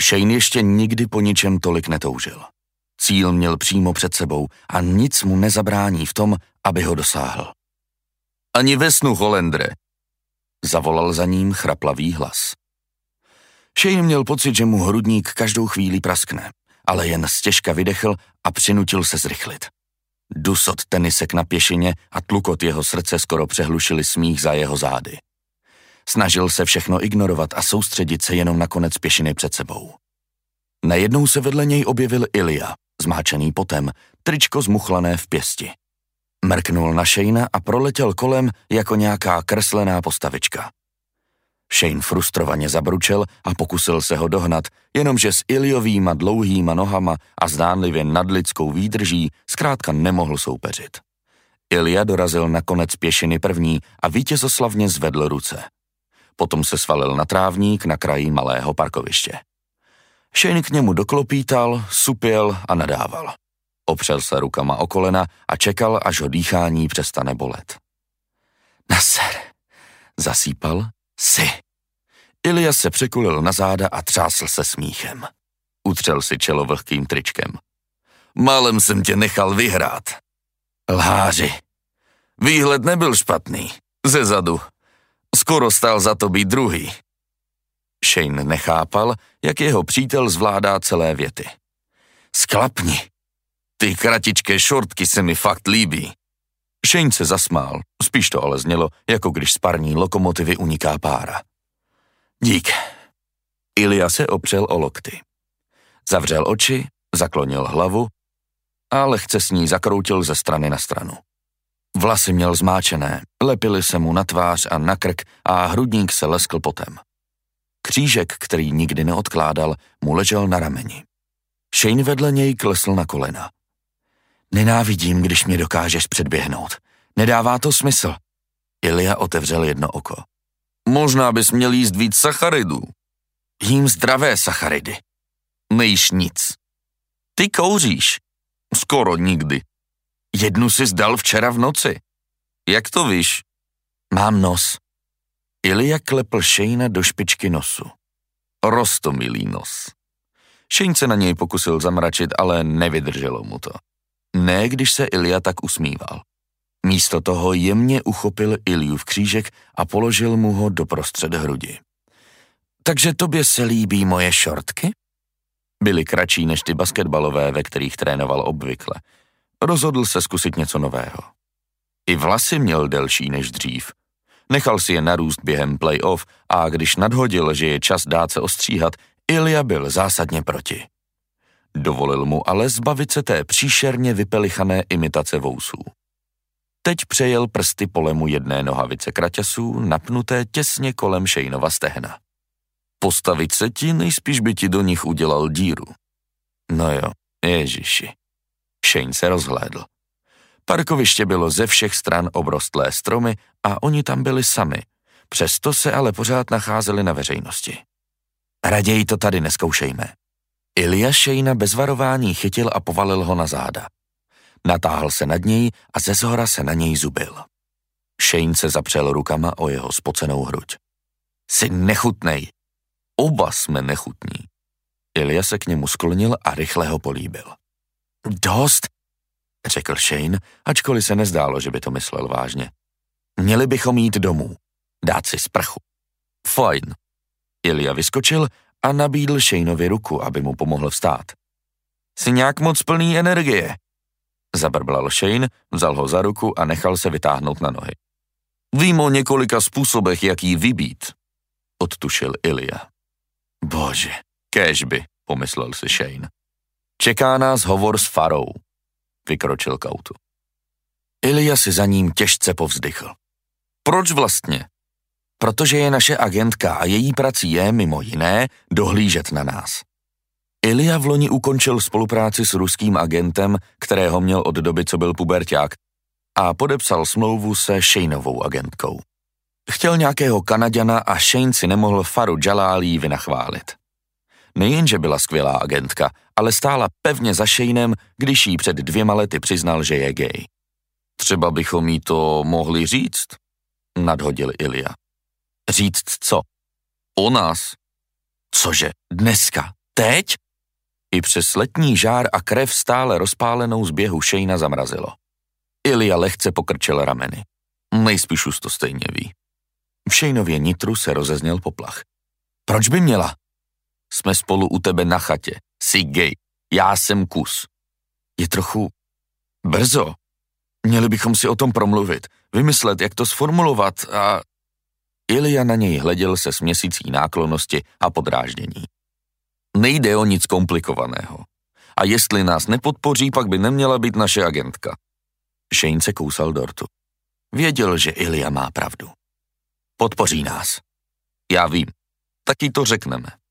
Shane ještě nikdy po ničem tolik netoužil. Cíl měl přímo před sebou a nic mu nezabrání v tom, aby ho dosáhl. Ani ve snu, Holendre, zavolal za ním chraplavý hlas. Shane měl pocit, že mu hrudník každou chvíli praskne, ale jen stěžka vydechl a přinutil se zrychlit. Dusot tenisek na pěšině a tlukot jeho srdce skoro přehlušili smích za jeho zády. Snažil se všechno ignorovat a soustředit se jenom na konec pěšiny před sebou. Najednou se vedle něj objevil Ilya, zmáčený potem, tričko zmuchlané v pěsti. Mrknul na Shanea a proletěl kolem jako nějaká kreslená postavička. Shane frustrovaně zabručel a pokusil se ho dohnat, jenomže s Ilyovýma dlouhýma nohama a zdánlivě nadlidskou výdrží zkrátka nemohl soupeřit. Ilya dorazil na konec pěšiny první a vítězoslavně zvedl ruce. Potom se svalil na trávník na kraji malého parkoviště. Shane k němu doklopítal, supěl a nadával. Opřel se rukama o kolena a čekal, až ho dýchání přestane bolet. Naser, zasípal, si. Ilya se překulil na záda a třásl se smíchem. Utřel si čelo vlhkým tričkem. Málem jsem tě nechal vyhrát. Lháři. Výhled nebyl špatný. Zezadu. Skoro stál za to být druhý. Shane nechápal, jak jeho přítel zvládá celé věty. Sklapni. Ty kratičké šortky se mi fakt líbí. Shane se zasmál, spíš to ale znělo, jako když z parní lokomotivy uniká pára. Dík. Ilya se opřel o lokty. Zavřel oči, zaklonil hlavu a lehce s ní zakroutil ze strany na stranu. Vlasy měl zmáčené, lepily se mu na tvář a na krk a hrudník se leskl potem. Křížek, který nikdy neodkládal, mu ležel na rameni. Shane vedle něj klesl na kolena. Nenávidím, když mě dokážeš předběhnout. Nedává to smysl. Ilya otevřel jedno oko. Možná bys měl jíst víc sacharidů. Jím zdravé sacharidy. Nejíš nic. Ty kouříš. Skoro nikdy. Jednu si zdal včera v noci. Jak to víš? Mám nos. Ilya klepl Shanea do špičky nosu. Roztomilý nos. Shane se na něj pokusil zamračit, ale nevydrželo mu to. Ne, když se Ilya tak usmíval. Místo toho jemně uchopil Ilyův křížek a položil mu ho doprostřed hrudi. Takže tobě se líbí moje šortky? Byly kratší než ty basketbalové, ve kterých trénoval obvykle. Rozhodl se zkusit něco nového. I vlasy měl delší než dřív. Nechal si je narůst během playoff a když nadhodil, že je čas dát se ostříhat, Ilya byl zásadně proti. Dovolil mu ale zbavit se té příšerně vypelichané imitace vousů. Teď přejel prsty po lemu jedné nohavice kraťasů, napnuté těsně kolem Shaneova stehna. Postavit se ti, nejspíš by ti do nich udělal díru. No jo, ježiši. Shane se rozhlédl. Parkoviště bylo ze všech stran obrostlé stromy a oni tam byli sami, přesto se ale pořád nacházeli na veřejnosti. Raději to tady nezkoušejme. Ilya Shanea bez varování chytil a povalil ho na záda. Natáhl se nad něj a ze zhora se na něj zubil. Shane se zapřel rukama o jeho spocenou hruď. Jsi nechutnej. Oba jsme nechutní. Ilya se k němu sklonil a rychle ho políbil. Dost, řekl Shane, ačkoliv se nezdálo, že by to myslel vážně. Měli bychom jít domů, dát si sprchu. Fajn. Ilya vyskočil a nabídl Shaneovi ruku, aby mu pomohl vstát. Jsi nějak moc plný energie. Zabrblal Shane, vzal ho za ruku a nechal se vytáhnout na nohy. Vím o několika způsobech, jak jí vybít, odtušil Ilya. Bože, kéžby, pomyslel si Shane. Čeká nás hovor s Farou, vykročil k autu. Ilya si za ním těžce povzdychl. Proč vlastně? Protože je naše agentka a její prací je, mimo jiné, dohlížet na nás. Ilya vloni ukončil spolupráci s ruským agentem, kterého měl od doby, co byl puberťák, a podepsal smlouvu se Shaneovou agentkou. Chtěl nějakého Kanaďana a Shane si nemohl Faru Jalali vynachválit. Nejenže byla skvělá agentka, ale stála pevně za Shanem, když jí před 2 lety přiznal, že je gay. Třeba bychom jí to mohli říct, nadhodil Ilya. Říct co? O nás. Cože, dneska, Teď? I přes letní žár a krev stále rozpálenou z běhu Shayna zamrazilo. Ilya lehce pokrčil rameny. Nejspíš už to stejně ví. V Shaynově nitru se rozezněl poplach. Proč by měla? Jsme spolu u tebe na chatě. Jsi gay. Já jsem kus. Je trochu brzo. Měli bychom si o tom promluvit. Vymyslet, jak to sformulovat a... Ilya na něj hleděl se směsicí náklonnosti a podráždění. Nejde o nic komplikovaného. A jestli nás nepodpoří, pak by neměla být naše agentka. Shane se kousal do rtu. Věděl, že Ilya má pravdu. Podpoří nás. Já vím. Taky to řekneme.